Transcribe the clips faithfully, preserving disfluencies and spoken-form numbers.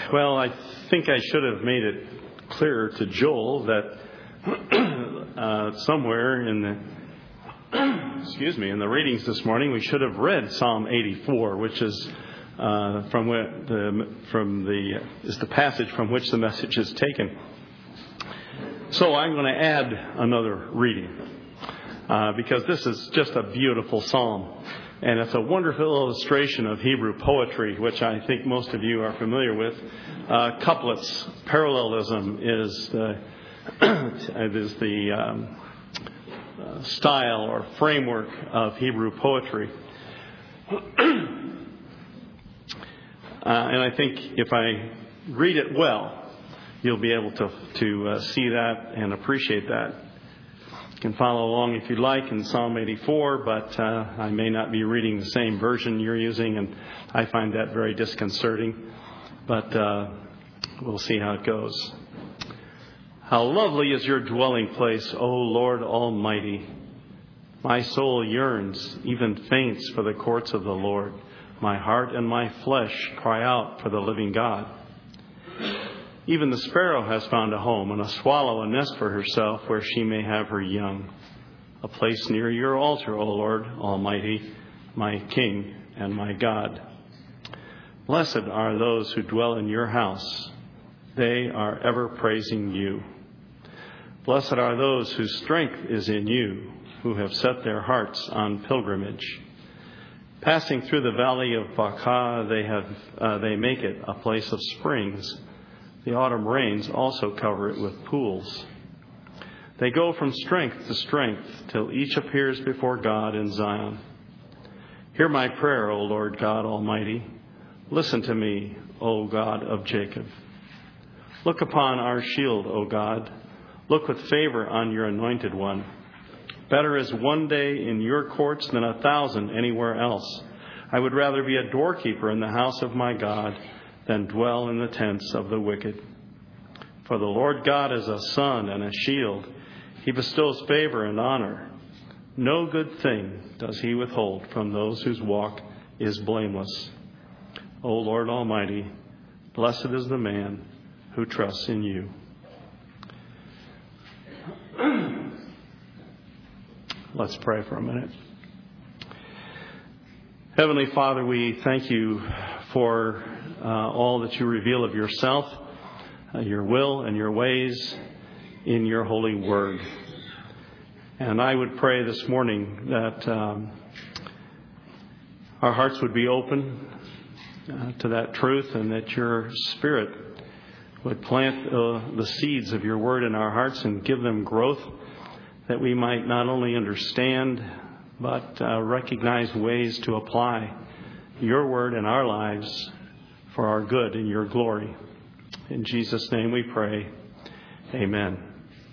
Well, I think I should have made it clearer to Joel that uh, somewhere in the excuse me in the readings this morning we should have read Psalm eighty-four, which is uh, from what the from the is the passage from which the message is taken. So I'm going to add another reading uh, because this is just a beautiful psalm. And it's a wonderful illustration of Hebrew poetry, which I think most of you are familiar with. Uh, couplets, parallelism is the, is the um, uh, style or framework of Hebrew poetry. uh, and I think if I read it well, you'll be able to, to uh, see that and appreciate that. You can follow along if you'd like in Psalm eighty-four, but uh, I may not be reading the same version you're using, and I find that very disconcerting. But uh, we'll see how it goes. How lovely is your dwelling place, O Lord Almighty. My soul yearns, even faints, for the courts of the Lord. My heart and my flesh cry out for the living God. Even the sparrow has found a home, and a swallow a nest for herself, where she may have her young. A place near your altar, O Lord Almighty, my King and my God. Blessed are those who dwell in your house. They are ever praising you. Blessed are those whose strength is in you, who have set their hearts on pilgrimage. Passing through the valley of Baca, they have uh, they make it a place of springs. The autumn rains also cover it with pools. They go from strength to strength till each appears before God in Zion. Hear my prayer, O Lord God Almighty. Listen to me, O God of Jacob. Look upon our shield, O God. Look with favor on your anointed one. Better is one day in your courts than a thousand anywhere else. I would rather be a doorkeeper in the house of my God than dwell in the tents of the wicked. For the Lord God is a sun and a shield. He bestows favor and honor. No good thing does he withhold from those whose walk is blameless. O Lord Almighty, blessed is the man who trusts in you. Let's pray for a minute. Heavenly Father, we thank you for uh, all that you reveal of yourself, uh, your will and your ways in your holy word. And I would pray this morning that um, our hearts would be open uh, to that truth, and that your Spirit would plant uh, the seeds of your word in our hearts and give them growth, that we might not only understand but uh, recognize ways to apply your word in our lives for our good and your glory. In Jesus' name we pray. Amen.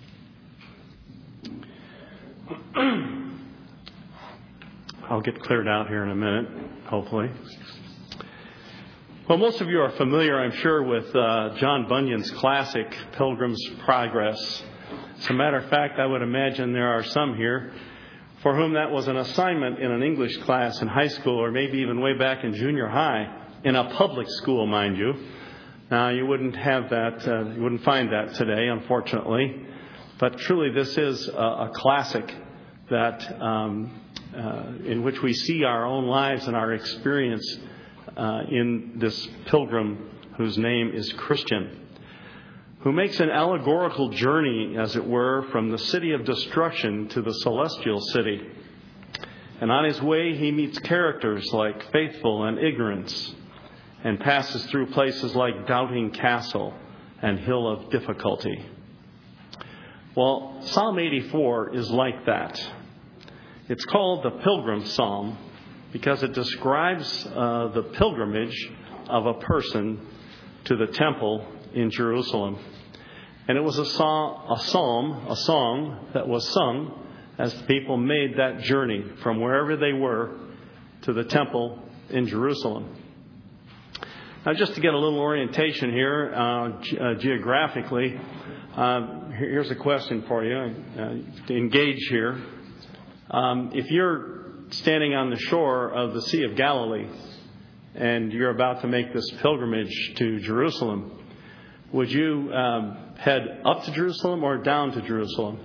I'll get cleared out here in a minute, hopefully. Well, most of you are familiar, I'm sure, with uh, John Bunyan's classic, Pilgrim's Progress. As a matter of fact, I would imagine there are some here for whom that was an assignment in an English class in high school, or maybe even way back in junior high, in a public school, mind you. Now, you wouldn't have that, uh, you wouldn't find that today, unfortunately. But truly, this is a, a classic that um, uh, in which we see our own lives and our experience uh, in this pilgrim whose name is Christian, who makes an allegorical journey, as it were, from the city of destruction to the celestial city. And on his way, he meets characters like Faithful and Ignorance, and passes through places like Doubting Castle and Hill of Difficulty. Well, Psalm eighty-four is like that. It's called the Pilgrim Psalm because it describes uh, the pilgrimage of a person to the temple in Jerusalem. And it was a song, a psalm, a song that was sung as the people made that journey from wherever they were to the temple in Jerusalem. Now, just to get a little orientation here, uh, ge- uh, geographically, uh, here's a question for you uh, to engage here. Um, if you're standing on the shore of the Sea of Galilee and you're about to make this pilgrimage to Jerusalem, would you um, head up to Jerusalem or down to Jerusalem?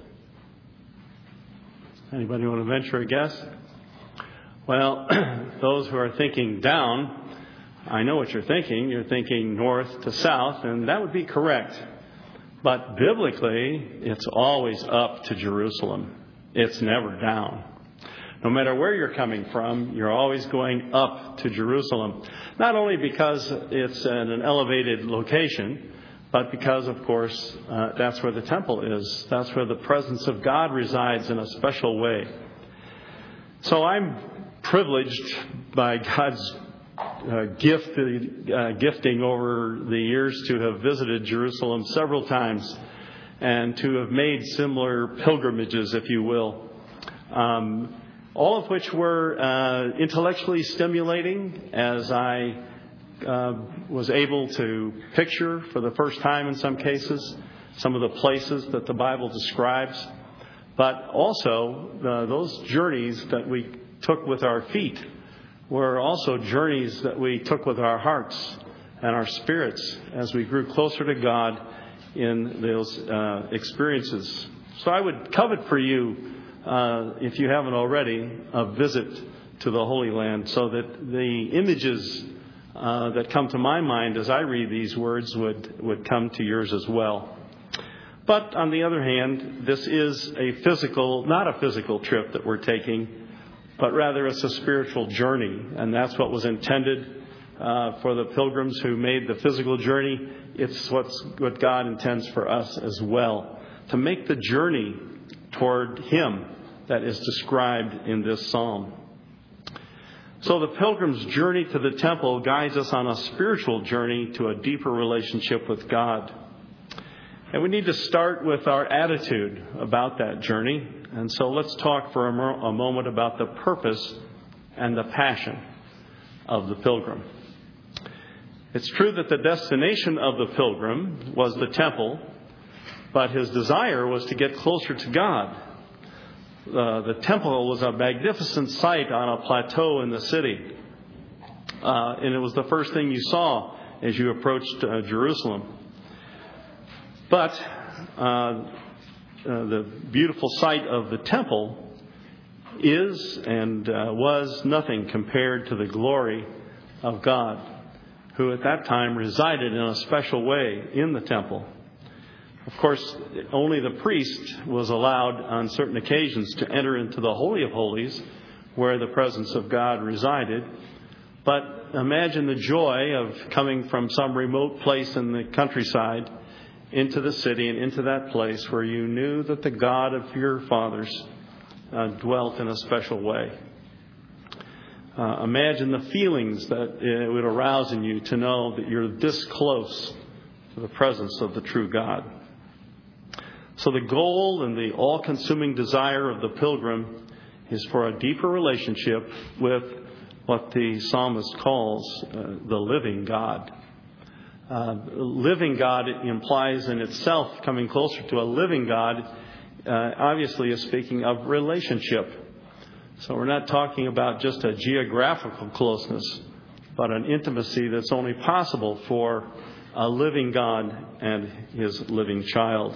Anybody want to venture a guess? Well, those who are thinking down, I know what you're thinking. You're thinking north to south, and that would be correct. But biblically, it's always up to Jerusalem. It's never down. No matter where you're coming from, you're always going up to Jerusalem. Not only because it's at an elevated location, but because, of course, uh, that's where the temple is. That's where the presence of God resides in a special way. So I'm privileged by God's uh, gift, uh, gifting over the years to have visited Jerusalem several times and to have made similar pilgrimages, if you will, um, all of which were uh, intellectually stimulating as I Uh, was able to picture for the first time in some cases some of the places that the Bible describes. But also uh, those journeys that we took with our feet were also journeys that we took with our hearts and our spirits as we grew closer to God in those uh, experiences. So I would covet for you, uh, if you haven't already, a visit to the Holy Land so that the images Uh, that come to my mind as I read these words would, would come to yours as well. But on the other hand, this is a physical, not a physical trip that we're taking, but rather it's a spiritual journey. And that's what was intended uh, for the pilgrims who made the physical journey. It's what's, what God intends for us as well, to make the journey toward Him that is described in this psalm. So the pilgrim's journey to the temple guides us on a spiritual journey to a deeper relationship with God. And we need to start with our attitude about that journey. And so let's talk for a, mo- a moment about the purpose and the passion of the pilgrim. It's true that the destination of the pilgrim was the temple, but his desire was to get closer to God. Uh, the temple was a magnificent sight on a plateau in the city. Uh, and it was the first thing you saw as you approached uh, Jerusalem. But uh, uh, the beautiful sight of the temple is and uh, was nothing compared to the glory of God, who at that time resided in a special way in the temple. Of course, only the priest was allowed on certain occasions to enter into the Holy of Holies, where the presence of God resided. But imagine the joy of coming from some remote place in the countryside into the city and into that place where you knew that the God of your fathers uh, dwelt in a special way. Uh, imagine the feelings that it would arouse in you to know that you're this close to the presence of the true God. So the goal and the all-consuming desire of the pilgrim is for a deeper relationship with what the psalmist calls uh, the living God. Uh, living God implies in itself coming closer to a living God, uh, obviously is speaking of relationship. So we're not talking about just a geographical closeness, but an intimacy that's only possible for a living God and His living child.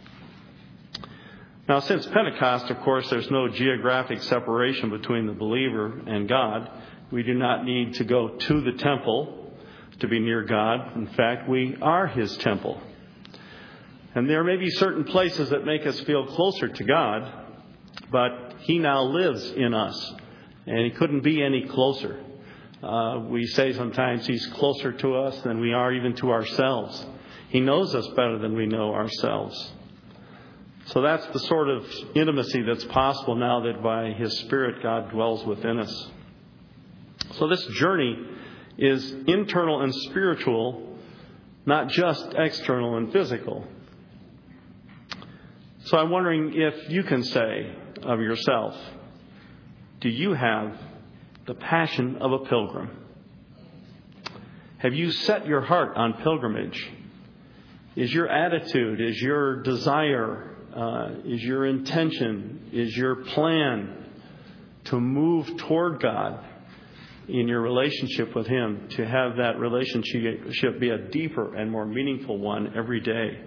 Now, since Pentecost, of course, there's no geographic separation between the believer and God. We do not need to go to the temple to be near God. In fact, we are His temple. And there may be certain places that make us feel closer to God, but He now lives in us, and He couldn't be any closer. Uh, we say sometimes He's closer to us than we are even to ourselves. He knows us better than we know ourselves. So that's the sort of intimacy that's possible now that by His Spirit God dwells within us. So this journey is internal and spiritual, not just external and physical. So I'm wondering if you can say of yourself, do you have the passion of a pilgrim? Have you set your heart on pilgrimage? Is your attitude, is your desire, Uh, is your intention, is your plan to move toward God in your relationship with Him, to have that relationship be a deeper and more meaningful one every day?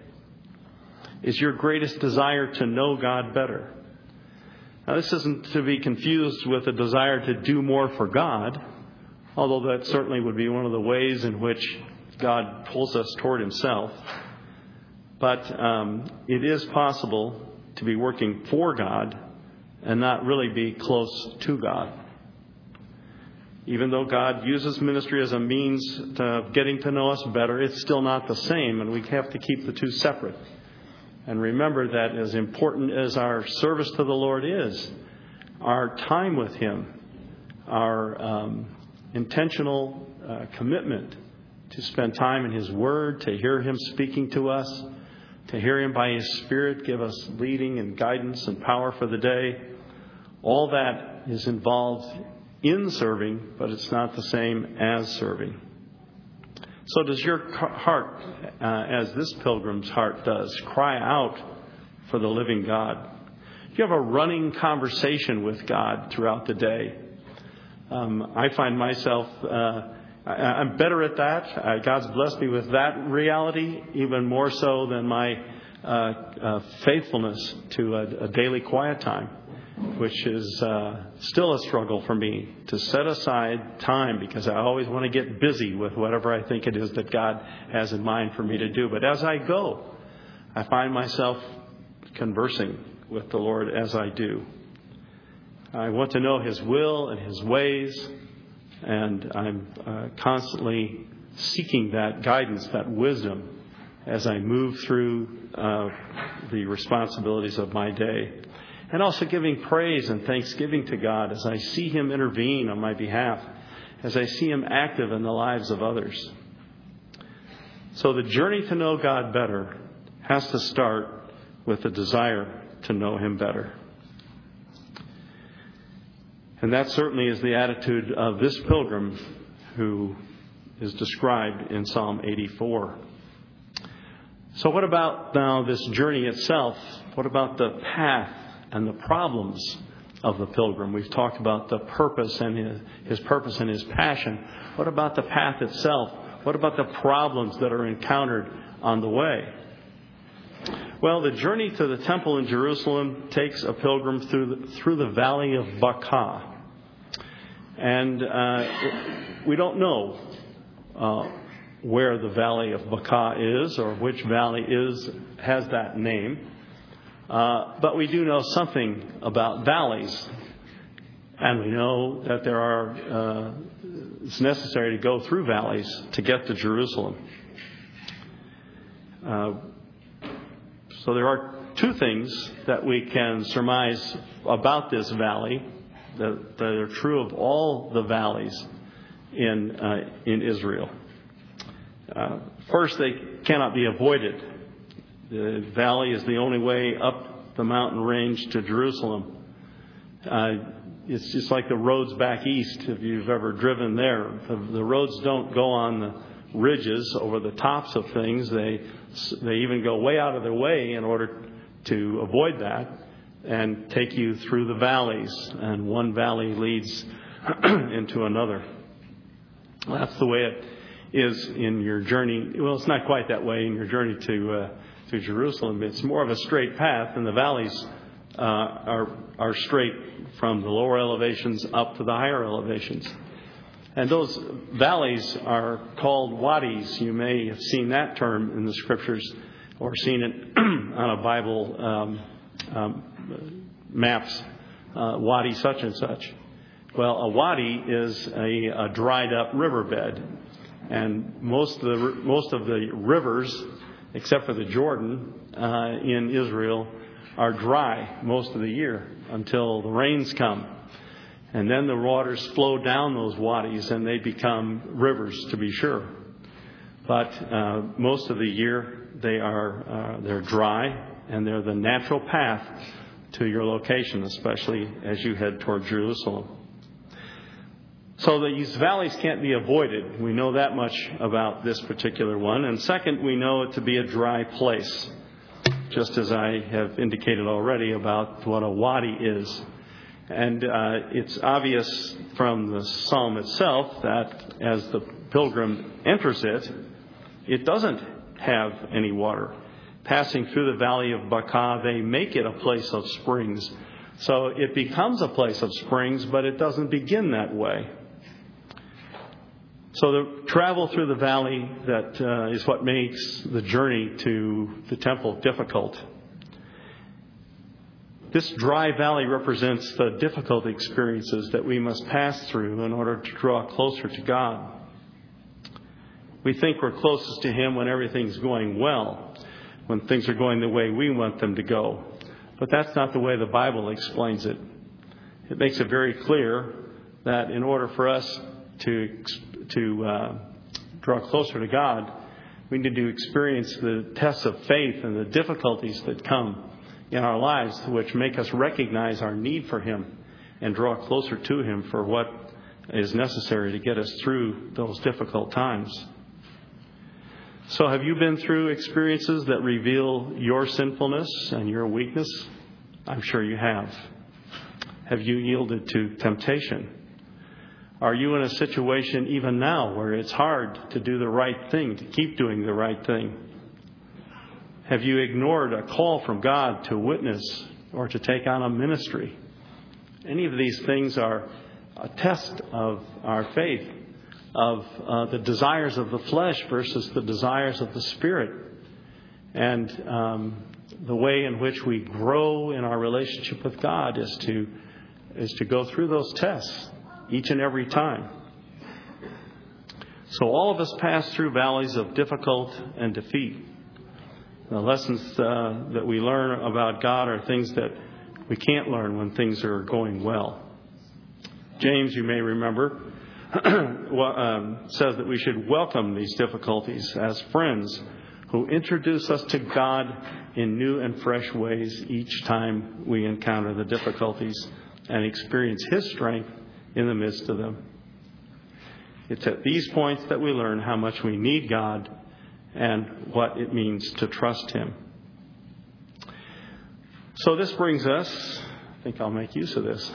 Is your greatest desire to know God better? Now, this isn't to be confused with a desire to do more for God, although that certainly would be one of the ways in which God pulls us toward Himself. But um, it is possible to be working for God and not really be close to God. Even though God uses ministry as a means to getting to know us better, it's still not the same, and we have to keep the two separate. And remember that as important as our service to the Lord is, our time with Him, our um, intentional uh, commitment to spend time in His Word, to hear Him speaking to us, to hear Him by His Spirit give us leading and guidance and power for the day, all that is involved in serving, but it's not the same as serving. So does your heart, uh, as this pilgrim's heart does, cry out for the living God? Do you have a running conversation with God throughout the day? Um, I find myself, uh, I, I'm better at that. Uh, God's blessed me with that reality, even more so than my uh, uh, faithfulness to a, a daily quiet time, which is uh, still a struggle for me to set aside time, because I always want to get busy with whatever I think it is that God has in mind for me to do. But as I go, I find myself conversing with the Lord as I do. I want to know His will and His ways, and I'm uh, constantly seeking that guidance, that wisdom, as I move through uh, the responsibilities of my day. And also giving praise and thanksgiving to God as I see Him intervene on my behalf, as I see Him active in the lives of others. So the journey to know God better has to start with the desire to know Him better. And that certainly is the attitude of this pilgrim who is described in Psalm eighty-four. So what about now this journey itself? What about the path and the problems of the pilgrim? We've talked about the purpose and his, his purpose and his passion. What about the path itself? What about the problems that are encountered on the way? Well, the journey to the temple in Jerusalem takes a pilgrim through the, through the valley of Baca. And uh, we don't know uh, where the valley of Baca is, or which valley is has that name. Uh, but we do know something about valleys. And we know that there are, uh, it's necessary to go through valleys to get to Jerusalem. Uh, so there are two things that we can surmise about this valley that, that are true of all the valleys in, uh, in Israel. Uh, first, they cannot be avoided. The valley is the only way up the mountain range to Jerusalem. Uh, it's just like the roads back east, if you've ever driven there. The, the roads don't go on the ridges over the tops of things. They they even go way out of their way in order to avoid that and take you through the valleys. And one valley leads into another. Well, that's the way it is in your journey. Well, it's not quite that way in your journey to uh, to Jerusalem. It's more of a straight path, and the valleys uh, are are straight from the lower elevations up to the higher elevations. And those valleys are called wadis. You may have seen that term in the scriptures or seen it on a Bible um, um, maps, uh, wadi such and such. Well, a wadi is a, a dried up riverbed. And most of the most of the rivers, except for the Jordan uh, in Israel, are dry most of the year until the rains come. And then the waters flow down those wadis and they become rivers, to be sure. But uh, most of the year they are uh, they're dry, and they're the natural path to your location, especially as you head toward Jerusalem. So these valleys can't be avoided. We know that much about this particular one. And second, we know it to be a dry place, just as I have indicated already about what a wadi is. And uh, it's obvious from the psalm itself that as the pilgrim enters it, it doesn't have any water. Passing through the valley of Baca, they make it a place of springs. So it becomes a place of springs, but it doesn't begin that way. So the travel through the valley, that uh, is what makes the journey to the temple difficult. This dry valley represents the difficult experiences that we must pass through in order to draw closer to God. We think we're closest to Him when everything's going well, when things are going the way we want them to go. But that's not the way the Bible explains it. It makes it very clear that in order for us to to uh, draw closer to God, we need to experience the tests of faith and the difficulties that come in our lives, which make us recognize our need for Him and draw closer to Him for what is necessary to get us through those difficult times. So have you been through experiences that reveal your sinfulness and your weakness? I'm sure you have. Have you yielded to temptation? Are you in a situation even now where it's hard to do the right thing, to keep doing the right thing? Have you ignored a call from God to witness or to take on a ministry? Any of these things are a test of our faith, of uh, the desires of the flesh versus the desires of the Spirit. And um, the way in which we grow in our relationship with God is to is to go through those tests each and every time. So all of us pass through valleys of difficult and defeat. The lessons uh, that we learn about God are things that we can't learn when things are going well. James, you may remember, um, says that we should welcome these difficulties as friends who introduce us to God in new and fresh ways each time we encounter the difficulties and experience His strength in the midst of them. It's at these points that we learn how much we need God and what it means to trust Him. So this brings us, I think I'll make use of this.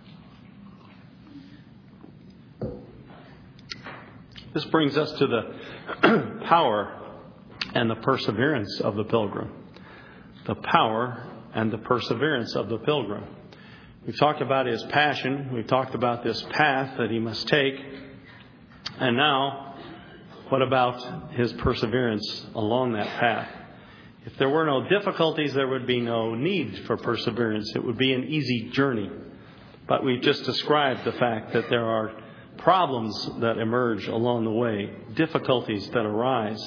This brings us to the power and the perseverance of the pilgrim. The power and the perseverance of the pilgrim. We've talked about his passion. We've talked about this path that he must take. And now, what about his perseverance along that path? If there were no difficulties, there would be no need for perseverance. It would be an easy journey. But we've just described the fact that there are problems that emerge along the way, difficulties that arise.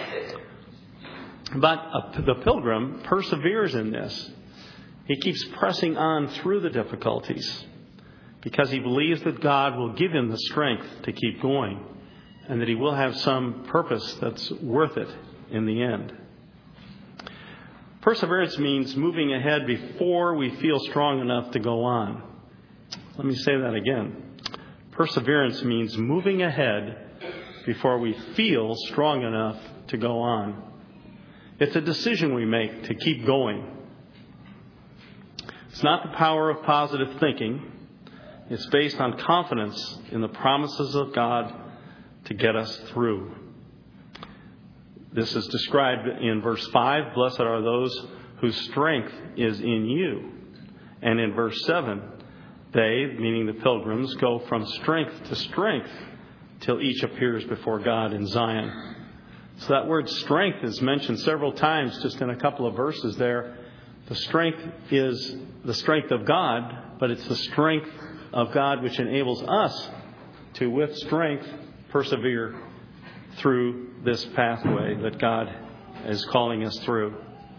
But uh, the pilgrim perseveres in this. He keeps pressing on through the difficulties because he believes that God will give him the strength to keep going and that he will have some purpose that's worth it in the end. Perseverance means moving ahead before we feel strong enough to go on. Let me say that again. Perseverance means moving ahead before we feel strong enough to go on. It's a decision we make to keep going. It's not the power of positive thinking. It's based on confidence in the promises of God to get us through. This is described in verse five. Blessed are those whose strength is in you. And in verse seven, they, meaning the pilgrims, go from strength to strength till each appears before God in Zion. So that word strength is mentioned several times just in a couple of verses there. The strength is the strength of God, but it's the strength of God which enables us to, with strength, persevere through this pathway that God is calling us through.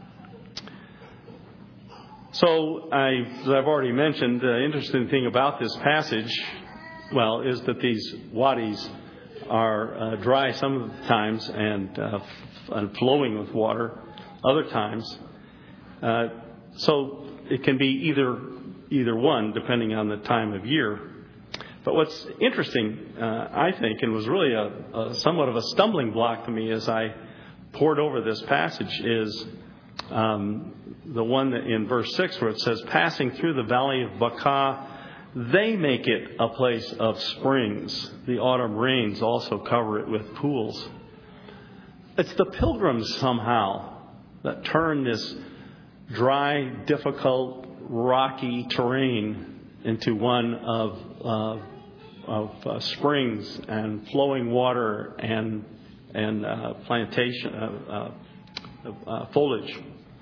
So, I, as I've already mentioned, the interesting thing about this passage, well, is that these wadis are uh, dry some of the times and, uh, and flowing with water other times. Uh, so it can be either either one, depending on the time of year. But what's interesting, uh, I think, and was really a, a somewhat of a stumbling block to me as I pored over this passage, is um, the one that in verse six where it says, passing through the valley of Baca, They make it a place of springs. The autumn rains also cover it with pools. It's the pilgrims somehow that turn this dry, difficult, rocky terrain into one of uh, of uh, springs and flowing water and and uh, plantation uh, uh, uh, foliage.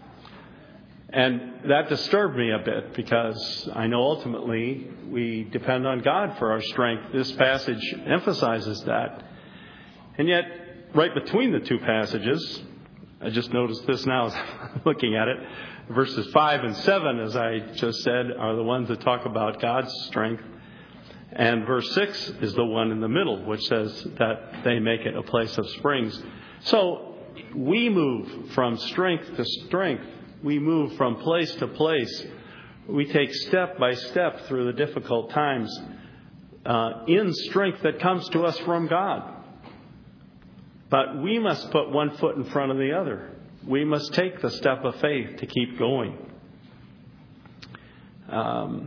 And that disturbed me a bit because I know ultimately we depend on God for our strength. This passage emphasizes that. And yet, right between the two passages, I just noticed this now as I'm looking at it, verses five and seven, as I just said, are the ones that talk about God's strength. And verse six is the one in the middle, which says that they make it a place of springs. So we move from strength to strength. We move from place to place. We take step by step through the difficult times uh, in strength that comes to us from God. But we must put one foot in front of the other. We must take the step of faith to keep going. Um,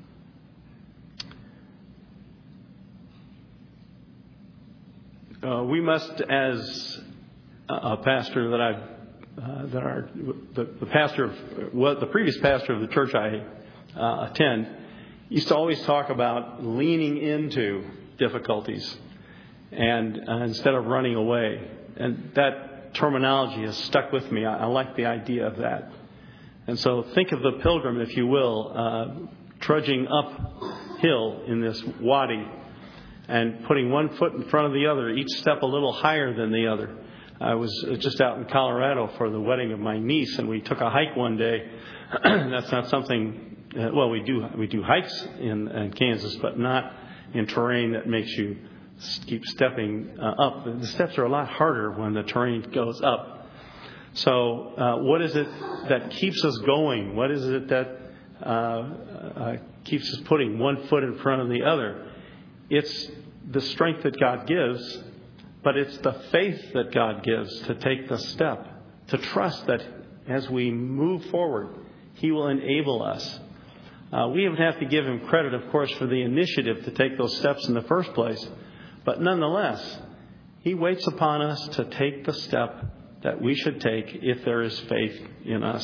uh, we must, as a pastor that I've Uh, that our the, the pastor of well, the previous pastor of the church I uh, attend used to always talk about leaning into difficulties and uh, instead of running away, and that terminology has stuck with me. I, I like the idea of that. And so think of the pilgrim, if you will, uh, trudging uphill in this wadi and putting one foot in front of the other, each step a little higher than the other. I was just out in Colorado for the wedding of my niece, and we took a hike one day. That's not something. Uh, well, we do we do hikes in, in Kansas, but not in terrain that makes you keep stepping uh, up. The steps are a lot harder when the terrain goes up. So, uh, what is it that keeps us going? What is it that uh, uh, keeps us putting one foot in front of the other? It's the strength that God gives. But it's the faith that God gives to take the step, to trust that as we move forward, He will enable us. Uh, we even have to give Him credit, of course, for the initiative to take those steps in the first place. But nonetheless, He waits upon us to take the step that we should take if there is faith in us.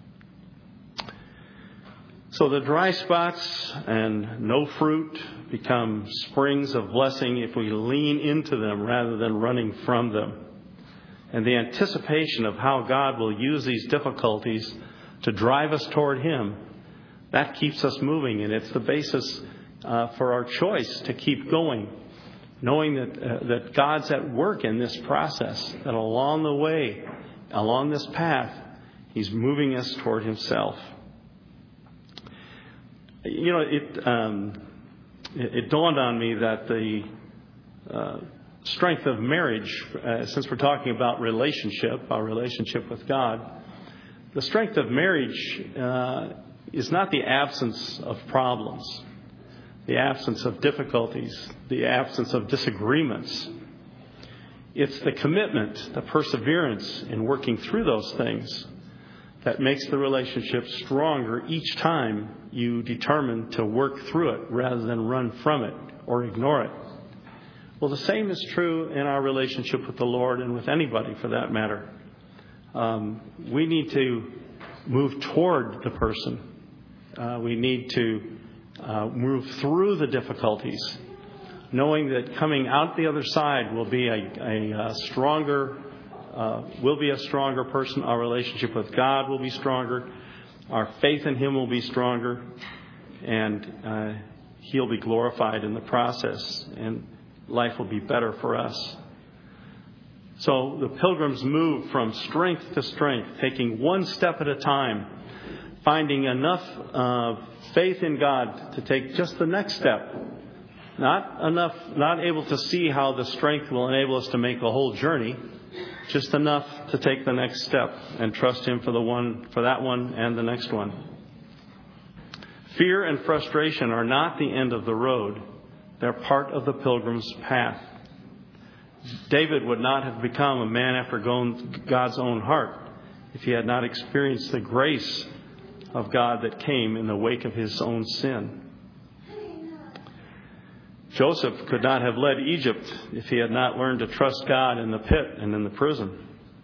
So the dry spots and no fruit become springs of blessing if we lean into them rather than running from them. And the anticipation of how God will use these difficulties to drive us toward Him, that keeps us moving. And it's the basis uh, for our choice to keep going, knowing that uh, that God's at work in this process, that along the way, along this path, He's moving us toward Himself. You know, it, um, it it dawned on me that the uh, strength of marriage, uh, since we're talking about relationship, our relationship with God, the strength of marriage uh, is not the absence of problems, the absence of difficulties, the absence of disagreements. It's the commitment, the perseverance in working through those things that makes the relationship stronger each time you determine to work through it rather than run from it or ignore it. Well, the same is true in our relationship with the Lord and with anybody for that matter. Um, we need to move toward the person. Uh, we need to uh, move through the difficulties, knowing that coming out the other side will be a, a, a stronger Uh, we'll be a stronger person. Our relationship with God will be stronger. Our faith in Him will be stronger. And uh, He'll be glorified in the process. And life will be better for us. So the pilgrims move from strength to strength, taking one step at a time, finding enough uh, faith in God to take just the next step. Not enough, not able to see how the strength will enable us to make the whole journey. Just enough to take the next step and trust Him for the one, for that one and the next one. Fear and frustration are not the end of the road. They're part of the pilgrim's path. David would not have become a man after God's own heart if he had not experienced the grace of God that came in the wake of his own sin. Joseph could not have led Egypt if he had not learned to trust God in the pit and in the prison.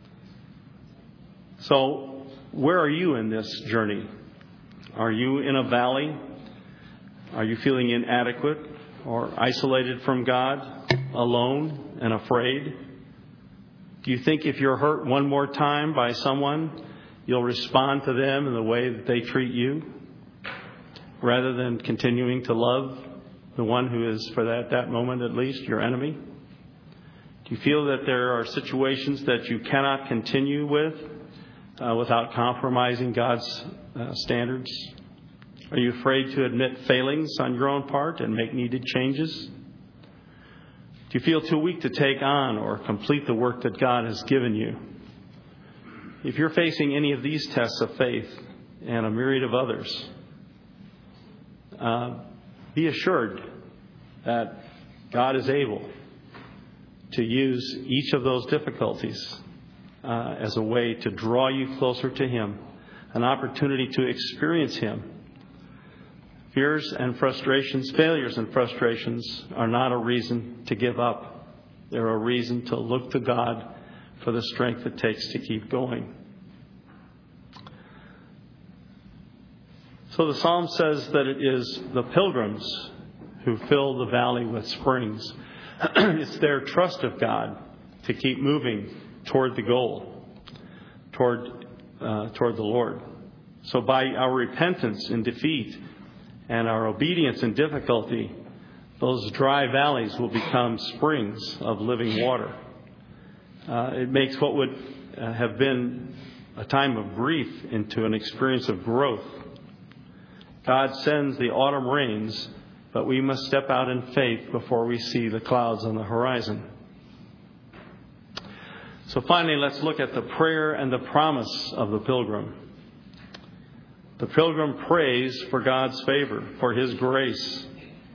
So, where are you in this journey? Are you in a valley? Are you feeling inadequate or isolated from God, alone and afraid? Do you think if you're hurt one more time by someone, you'll respond to them in the way that they treat you, rather than continuing to love the one who is, for that, that moment at least, your enemy? Do you feel that there are situations that you cannot continue with uh, without compromising God's uh, standards? Are you afraid to admit failings on your own part and make needed changes? Do you feel too weak to take on or complete the work that God has given you? If you're facing any of these tests of faith and a myriad of others, uh, be assured that God is able to use each of those difficulties uh, as a way to draw you closer to Him, an opportunity to experience Him. Fears and frustrations, failures and frustrations are not a reason to give up. They're a reason to look to God for the strength it takes to keep going. So the psalm says that it is the pilgrims who fill the valley with springs. It's their trust of God to keep moving toward the goal, toward uh, toward the Lord. So by our repentance in defeat and our obedience in difficulty, those dry valleys will become springs of living water. Uh, it makes what would uh, have been a time of grief into an experience of growth. God sends the autumn rains, but we must step out in faith before we see the clouds on the horizon. So finally, let's look at the prayer and the promise of the pilgrim. The pilgrim prays for God's favor, for His grace.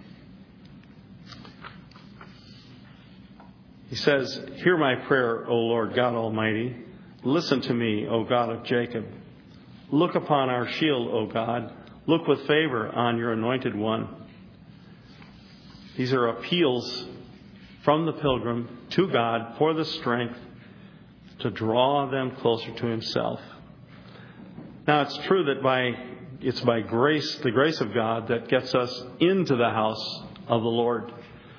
He says, "Hear my prayer, O Lord God Almighty. Listen to me, O God of Jacob. Look upon our shield, O God. Look with favor on your anointed one." These are appeals from the pilgrim to God for the strength to draw them closer to Himself. Now, it's true that by it's by grace, the grace of God, that gets us into the house of the Lord.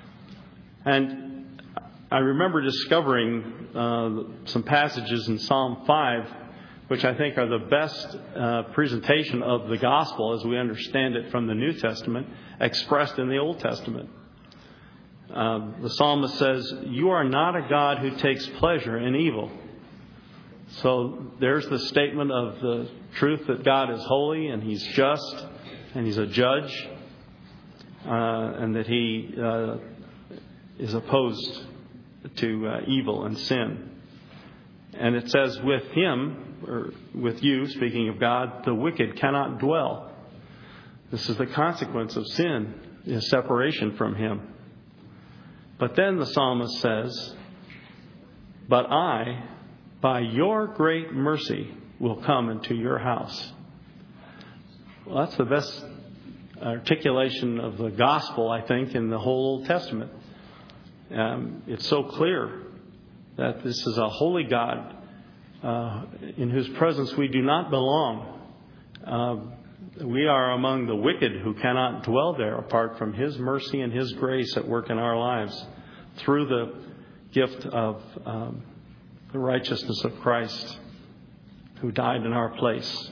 And I remember discovering uh, some passages in Psalm five, which I think are the best uh, presentation of the gospel as we understand it from the New Testament, expressed in the Old Testament. Uh, the psalmist says, "You are not a God who takes pleasure in evil." So there's the statement of the truth that God is holy and He's just and He's a judge, uh, and that He uh, is opposed to uh, evil and sin. And it says, with Him, or with you, speaking of God, the wicked cannot dwell. This is the consequence of sin, is separation from Him. But then the psalmist says, "But I, by your great mercy, will come into your house." Well, that's the best articulation of the gospel, I think, in the whole Old Testament. Um, it's so clear that this is a holy God uh, in whose presence we do not belong. Uh, we are among the wicked who cannot dwell there apart from His mercy and His grace at work in our lives through the gift of um, the righteousness of Christ, who died in our place.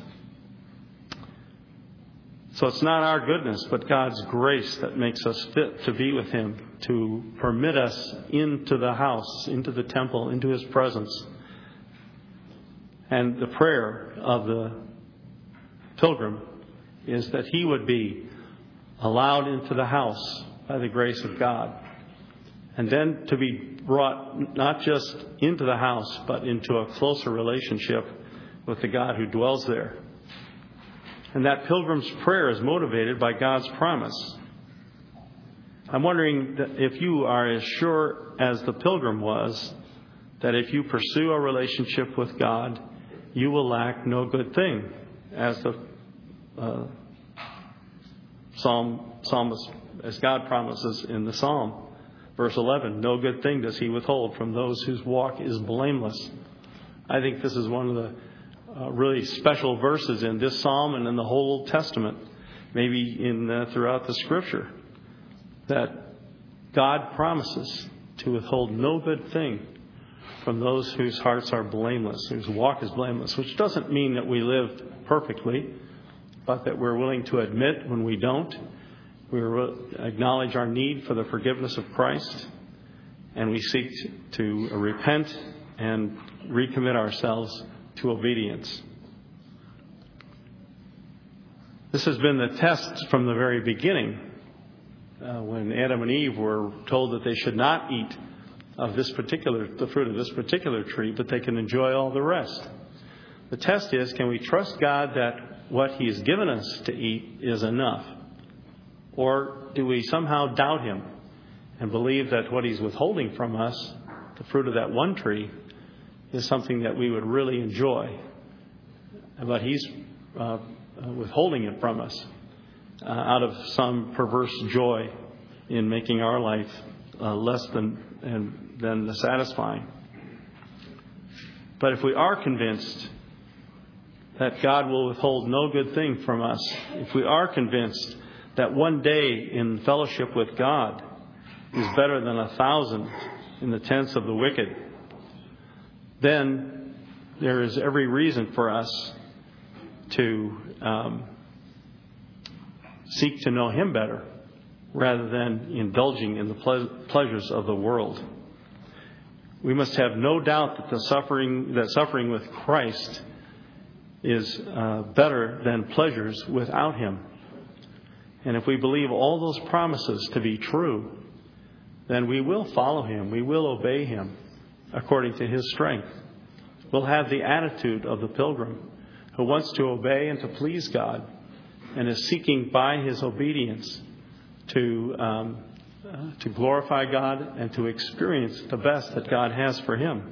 So it's not our goodness, but God's grace that makes us fit to be with Him, to permit us into the house, into the temple, into His presence. And the prayer of the pilgrim is that he would be allowed into the house by the grace of God. And then to be brought not just into the house, but into a closer relationship with the God who dwells there. And that pilgrim's prayer is motivated by God's promise. I'm wondering if you are as sure as the pilgrim was that if you pursue a relationship with God, you will lack no good thing, as the uh, psalm, psalmist as God promises in the Psalm. Verse eleven, no good thing does he withhold from those whose walk is blameless. I think this is one of the uh, really special verses in this Psalm and in the whole Old Testament, maybe in uh, throughout the Scripture, that God promises to withhold no good thing from those whose hearts are blameless, whose walk is blameless, which doesn't mean that we live perfectly, but that we're willing to admit when we don't. We acknowledge our need for the forgiveness of Christ, and we seek to repent and recommit ourselves to obedience. This has been the test from the very beginning, uh, when Adam and Eve were told that they should not eat of this particular, the fruit of this particular tree, but they can enjoy all the rest. The test is, can we trust God that what He has given us to eat is enough? Or do we somehow doubt Him and believe that what He's withholding from us, the fruit of that one tree, is something that we would really enjoy, but He's uh, withholding it from us uh, out of some perverse joy in making our life uh, less than and than satisfying. But if we are convinced that God will withhold no good thing from us, if we are convinced that one day in fellowship with God is better than a thousand in the tents of the wicked, then there is every reason for us to um, seek to know Him better rather than indulging in the ple- pleasures of the world. We must have no doubt that the suffering that suffering with Christ is uh, better than pleasures without Him. And if we believe all those promises to be true, then we will follow Him. We will obey Him according to His strength. We'll have the attitude of the pilgrim who wants to obey and to please God and is seeking by his obedience to um, uh, to glorify God and to experience the best that God has for him.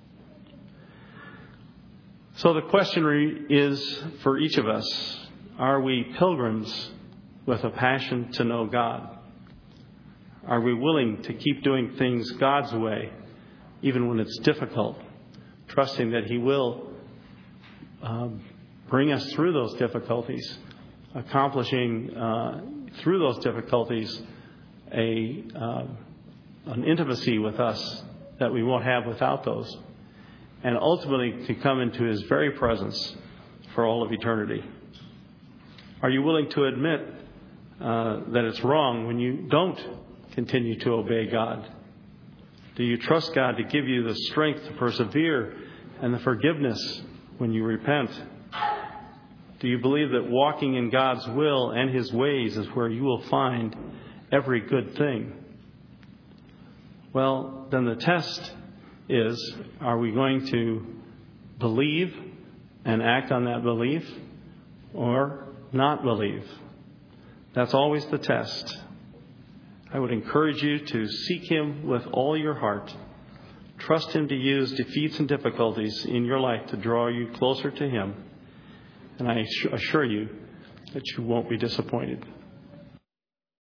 So the question re- is for each of us, are we pilgrims with a passion to know God? Are we willing to keep doing things God's way, even when it's difficult, trusting that He will um, bring us through those difficulties, accomplishing uh, through those difficulties a uh, an intimacy with us that we won't have without those, and ultimately to come into His very presence for all of eternity? Are you willing to admit uh, that it's wrong when you don't continue to obey God? Do you trust God to give you the strength to persevere and the forgiveness when you repent? Do you believe that walking in God's will and His ways is where you will find every good thing? Well, then the test is, are we going to believe and act on that belief or not believe? That's always the test. I would encourage you to seek Him with all your heart. Trust Him to use defeats and difficulties in your life to draw you closer to Him. And I assure you that you won't be disappointed.